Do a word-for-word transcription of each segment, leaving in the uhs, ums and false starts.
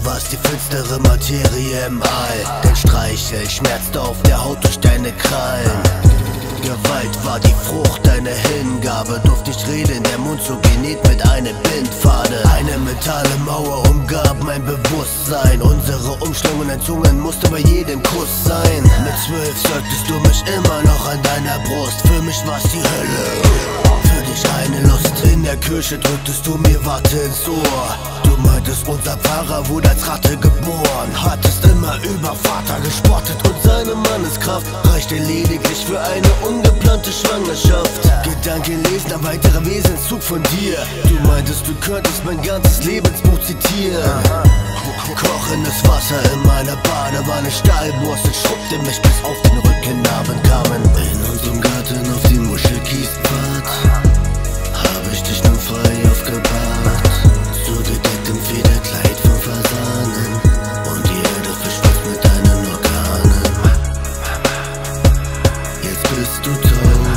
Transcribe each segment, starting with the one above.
warst die finstere Materie im All. Dein Streichel schmerzt auf der Haut durch deine Krallen. Gewalt war die Frucht deiner Hingabe. Durfte nicht reden, der Mund so genäht mit einem Bindfaden. Eine metallene Mauer umgab mein Bewusstsein. Unsere umschlungenen Zungen musste bei jedem Kuss sein. Mit zwölf säugtest du mich immer noch an deiner Brust. Für mich war's die Hölle, für dich eine Lust. In der Kirche drücktest du mir Watte ins Ohr. Du meintest, unser Pfarrer wurde als Ratte geboren. Hattest immer über Vater gespottet und seine Manneskraft reichte lediglich für eine ungeplante Schwangerschaft. Gedanken lesen, ein weiterer Wesenszug von dir. Du meintest, du könntest mein ganzes Lebensbuch zitieren. Kochendes Wasser in meiner Badewanne, Stahlwurzel schrubbte mich bis auf den Rücken, Narben kamen. In unserem Garten auf dem Muschelkiespfad habe ich dich nun frei aufgebahrt. Zugedeckt im Federkleid von Fasanen und die Erde verschwitzt mit deinen Organen. Jetzt bist du tot,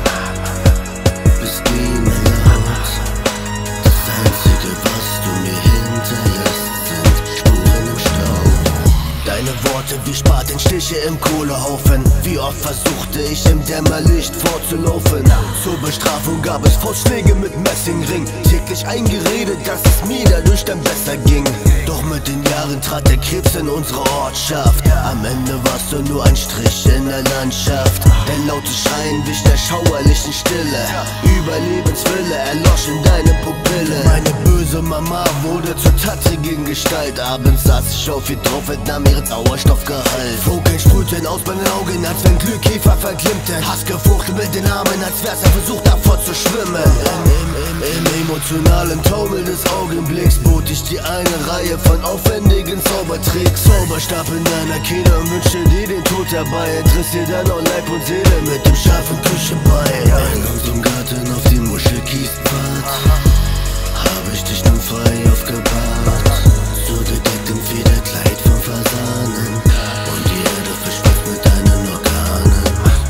bist nie mehr laut. Das Einzige, was du mir hinterlässt, sind Spuren im Staub. Deine Worte wie Spatenstiche im Kohlehaufen. Wie oft versuchte ich im Dämmerlicht vorzulaufen. Zur Bestrafung gab es Faustschläge mit Messingring. Täglich eingeredet, dass es mir dadurch dann besser ging. Doch mit den Jahren trat der Krebs in unsere Ortschaft. Am Ende warst du nur ein Strich in der Landschaft. Der laute Schreien wich der schauerlichen Stille. Überlebenswille erlosch in deine Pupille. Meine böse Mama wurde zur tattrigen Gestalt. Abends saß ich auf ihr drauf, entnahm ihren Sauerstoffgehalt. Funkeln sprühten aus meinen Augen, als wenn Glühkäfer verglimmten. Hass gefuchtelt mit den Armen, als wär's ein Versuch davor zu schwimmen. Im, im, im, im emotionalen Taumel des Augenblicks bot ich dir eine Reihe von aufwendigen Zaubertricks. Zauberstab in deiner Kehle und wünschte dir den Tod herbei. Entriss dir dann auch Leib und Seele mit dem scharfen Küchenbein. In unserem Garten auf dem Muschelkiespfad habe ich dich nun frei aufgebahrt. Zugedeckt im Federkleid von Fasanen und die Erde verschwitzt mit deinen Organen.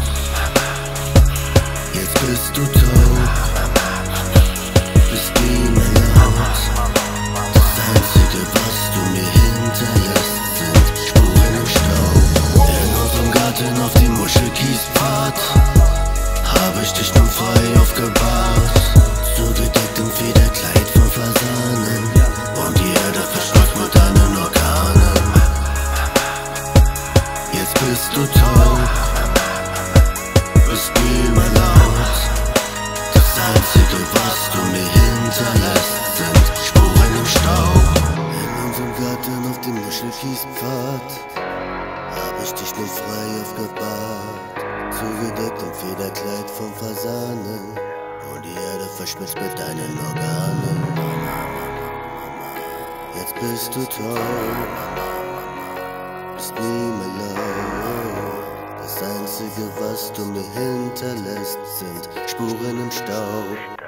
Jetzt bist du tot, bist nie mehr laut. Das Einzige, was du mir hinterlässt, sind Spuren im Staub. In unserem Garten auf dem Muschelkiespfad habe ich dich nun frei aufgebahrt. Zugedeckt im Federkleid von Fasanen und die Erde verschwitzt mit deinen Organen. Jetzt bist du tot, bist nie mehr laut. Das Einzige, was du mir hinterlässt, sind Spuren im Staub. In unserem Garten auf dem Muschelkiespfad hab ich dich nur frei aufgebahrt. Zugedeckt im Federkleid von Fasanen und die Erde verschmilzt mit deinen Organen. Jetzt bist du tot, bist nie mehr laut. Das Einzige, was du mir hinterlässt, sind Spuren im Staub.